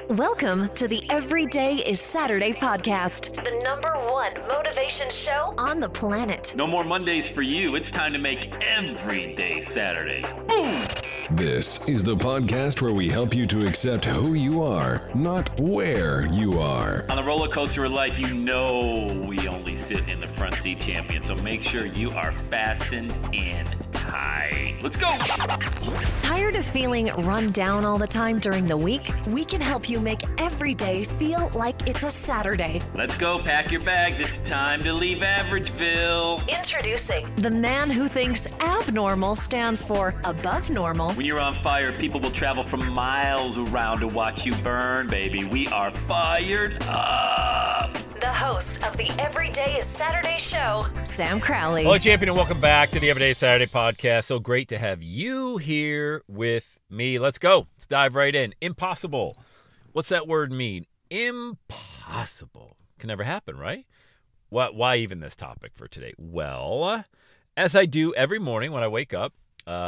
Welcome to the Every Day is Saturday podcast, the #1 motivation show on the planet. No more Mondays for you. It's time to make every day Saturday. Boom! This is the podcast where we help you to accept who you are, not where you are. On the roller coaster of life, you know we only sit in the front seat, champion. So make sure you are fastened in tight. Let's go! Tired of feeling run down all the time during the week? We can help you make every day feel like it's a Saturday. Let's go. Pack your bags. It's time to leave Averageville. Introducing the man who thinks abnormal stands for above normal. When you're on fire, people will travel from miles around to watch you burn, baby. We are fired up. The host of the Every Day is Saturday show, Sam Crowley. Hello, champion, and welcome back to the Everyday Saturday podcast. So great to have you here with me. Let's go. Let's dive right in. Impossible. What's that word mean? Impossible. Can never happen, right? Why even this topic for today? Well, as I do every morning when I wake up,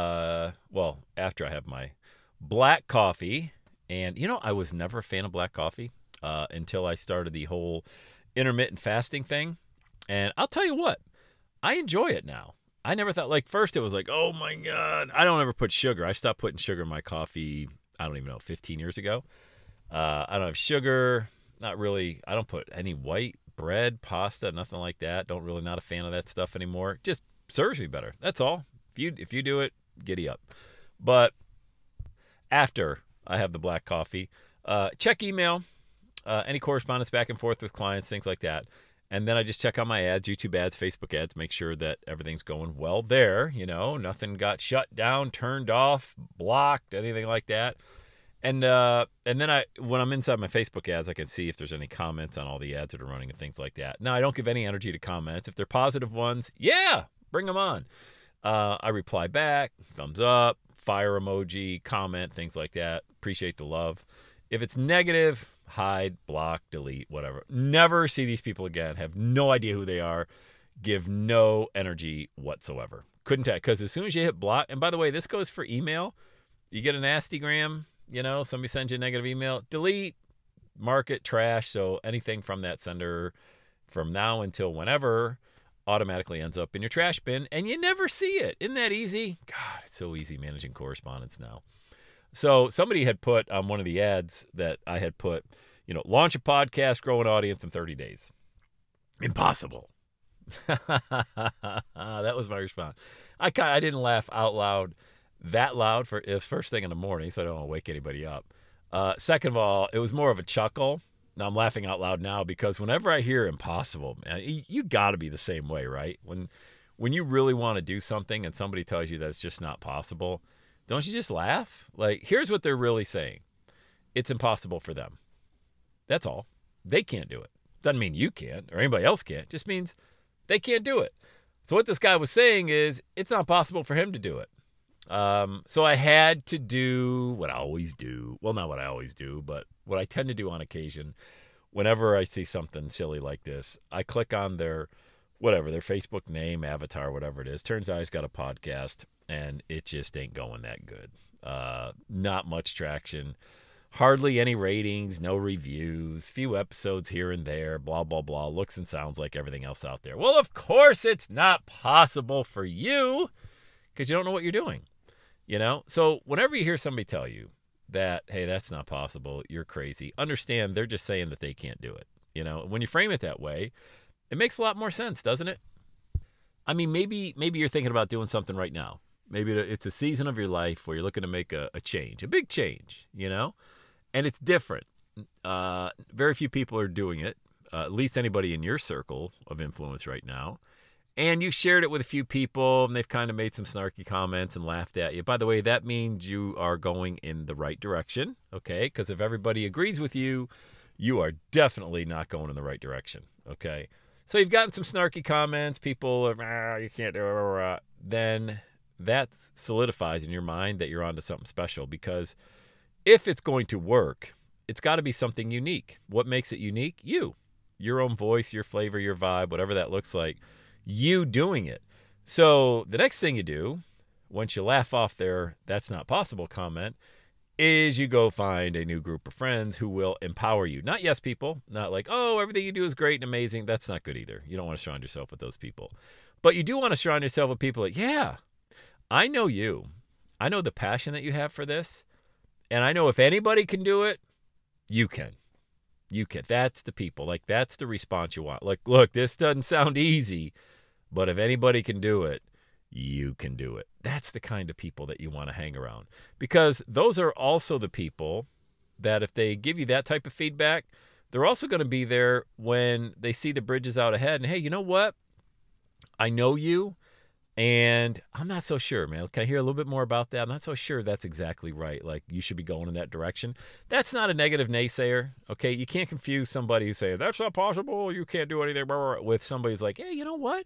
after I have my black coffee, and I was never a fan of black coffee until I started the whole intermittent fasting thing. And I'll tell you what, I enjoy it now. I never thought, first it was like, oh my God, I don't ever put sugar. I stopped putting sugar in my coffee, I don't even know, 15 years ago. I don't have sugar, not really. I don't put any white bread, pasta, nothing like that. Not a fan of that stuff anymore. Just serves me better. That's all. If you do it, giddy up. But after I have the black coffee, check email, any correspondence back and forth with clients, things like that. And then I just check on my ads, YouTube ads, Facebook ads, make sure that everything's going well there. Nothing got shut down, turned off, blocked, anything like that. And then when I'm inside my Facebook ads, I can see if there's any comments on all the ads that are running and things like that. Now, I don't give any energy to comments. If they're positive ones, yeah, bring them on. I reply back, thumbs up, fire emoji, comment, things like that. Appreciate the love. If it's negative, hide, block, delete, whatever. Never see these people again. Have no idea who they are. Give no energy whatsoever. Couldn't tell, because as soon as you hit block, and by the way, this goes for email. You get a nastygram, somebody sends you a negative email, delete, mark it trash. So anything from that sender from now until whenever automatically ends up in your trash bin, and you never see it. Isn't that easy? God, it's so easy managing correspondence now. So somebody had put on one of the ads that I had put, launch a podcast, grow an audience in 30 days. Impossible. That was my response. I didn't laugh out loud that loud for it first thing in the morning, so I don't want to wake anybody up. Second of all, it was more of a chuckle. Now I'm laughing out loud now because whenever I hear impossible, man, you got to be the same way, right? When you really want to do something and somebody tells you that it's just not possible, don't you just laugh? Here's what they're really saying. It's impossible for them. That's all. They can't do it. Doesn't mean you can't or anybody else can't. Just means they can't do it. So what this guy was saying is it's not possible for him to do it. So I had to do what I always do. Well, not what I always do, but what I tend to do on occasion. Whenever I see something silly like this, I click on their Facebook name, avatar, whatever it is. Turns out he's got a podcast, and it just ain't going that good. Not much traction. Hardly any ratings, no reviews, few episodes here and there, blah, blah, blah. Looks and sounds like everything else out there. Well, of course it's not possible for you because you don't know what you're doing. So whenever you hear somebody tell you that, hey, that's not possible, you're crazy, understand they're just saying that they can't do it. When you frame it that way, it makes a lot more sense, doesn't it? I mean, maybe you're thinking about doing something right now. Maybe it's a season of your life where you're looking to make a change, a big change, and it's different. Very few people are doing it, at least anybody in your circle of influence right now. And you've shared it with a few people, and they've kind of made some snarky comments and laughed at you. By the way, that means you are going in the right direction, okay? Because if everybody agrees with you, you are definitely not going in the right direction, okay? So you've gotten some snarky comments, people are, you can't do it, then that solidifies in your mind that you're onto something special, because if it's going to work, it's got to be something unique. What makes it unique? You. Your own voice, your flavor, your vibe, whatever that looks like. You doing it. So the next thing you do, once you laugh off their "that's not possible" comment, is you go find a new group of friends who will empower you. Not yes people, not like, oh, everything you do is great and amazing. That's not good either. You don't want to surround yourself with those people. But you do want to surround yourself with people like, yeah, I know you. I know the passion that you have for this. And I know if anybody can do it, you can. You can. That's the people. Like, that's the response you want. Like, look, this doesn't sound easy, but if anybody can do it, you can do it. That's the kind of people that you want to hang around, because those are also the people that if they give you that type of feedback, they're also going to be there when they see the bridges out ahead. And, hey, you know what? I know you, and I'm not so sure, man. Can I hear a little bit more about that? I'm not so sure that's exactly right. Like, you should be going in that direction. That's not a negative naysayer, okay? You can't confuse somebody who's saying, that's not possible, you can't do anything, with somebody who's like, hey, you know what?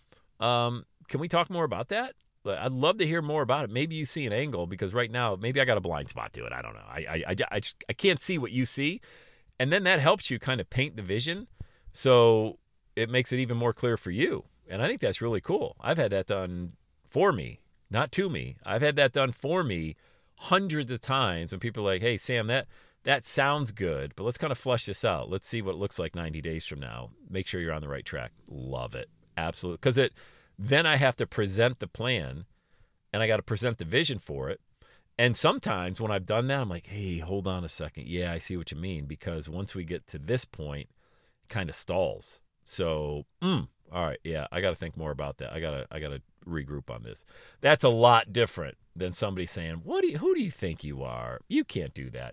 Can we talk more about that? I'd love to hear more about it. Maybe you see an angle, because right now, maybe I got a blind spot to it. I don't know. I can't see what you see. And then that helps you kind of paint the vision, so it makes it even more clear for you. And I think that's really cool. I've had that done for me, not to me. I've had that done for me hundreds of times when people are like, hey, Sam, that sounds good, but let's kind of flush this out. Let's see what it looks like 90 days from now. Make sure you're on the right track. Love it. Absolutely. Because then I have to present the plan, and I got to present the vision for it. And sometimes when I've done that, I'm like, hey, hold on a second. Yeah, I see what you mean. Because once we get to this point, it kind of stalls. So, all right, yeah, I got to think more about that. I gotta regroup on this. That's a lot different than somebody saying, who do you think you are? You can't do that.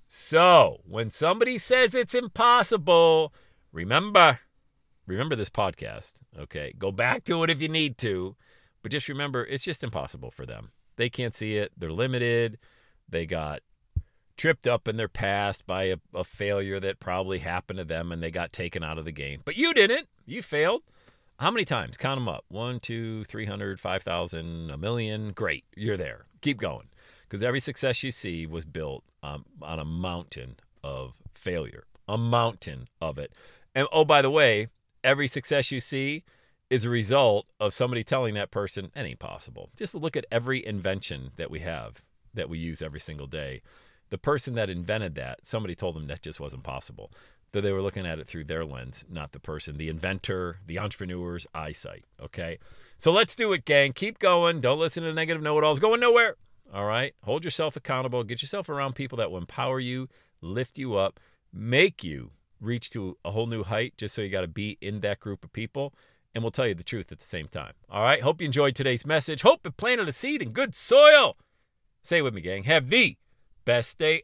So when somebody says it's impossible, remember this podcast, okay? Go back to it if you need to, but just remember, it's just impossible for them. They can't see it. They're limited. They got tripped up in their past by a failure that probably happened to them, and they got taken out of the game. But you didn't. You failed. How many times? Count them up. 1, 2, 300, 5,000, a million. Great. You're there. Keep going. Because every success you see was built on a mountain of failure. A mountain of it. And, oh, by the way, every success you see is a result of somebody telling that person, it ain't possible. Just look at every invention that we have, that we use every single day. The person that invented that, somebody told them that just wasn't possible. That they were looking at it through their lens, not the person, the inventor, the entrepreneur's eyesight, okay? So let's do it, gang. Keep going. Don't listen to negative know-it-alls. Going nowhere, all right? Hold yourself accountable. Get yourself around people that will empower you, lift you up, make you reach to a whole new height, just so you got to be in that group of people, and we'll tell you the truth at the same time, all right? Hope you enjoyed today's message. Hope it planted a seed in good soil. Say it with me, gang. Have the best day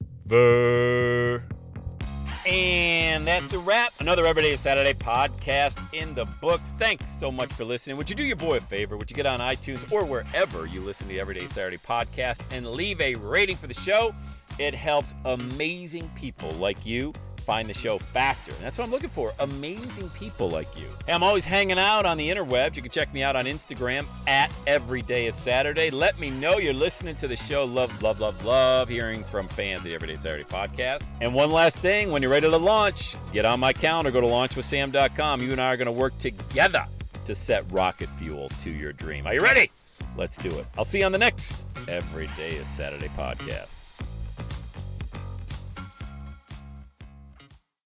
ever. And that's a wrap. Another Everyday Saturday podcast in the books. Thanks so much for listening. Would you do your boy a favor? Would you get on iTunes or wherever you listen to the Everyday Saturday podcast and leave a rating for the show? It helps amazing people like you find the show faster. And that's what I'm looking for, amazing people like you. Hey, I'm always hanging out on the interwebs. You can check me out on Instagram at EverydayIsSaturday. Let me know you're listening to the show. Love hearing from fans of the Everyday Saturday podcast. And one last thing, when you're ready to launch, get on my calendar, go to launchwithsam.com. You and I are going to work together to set rocket fuel to your dream. Are you ready? Let's do it. I'll see you on the next Everyday is Saturday podcast.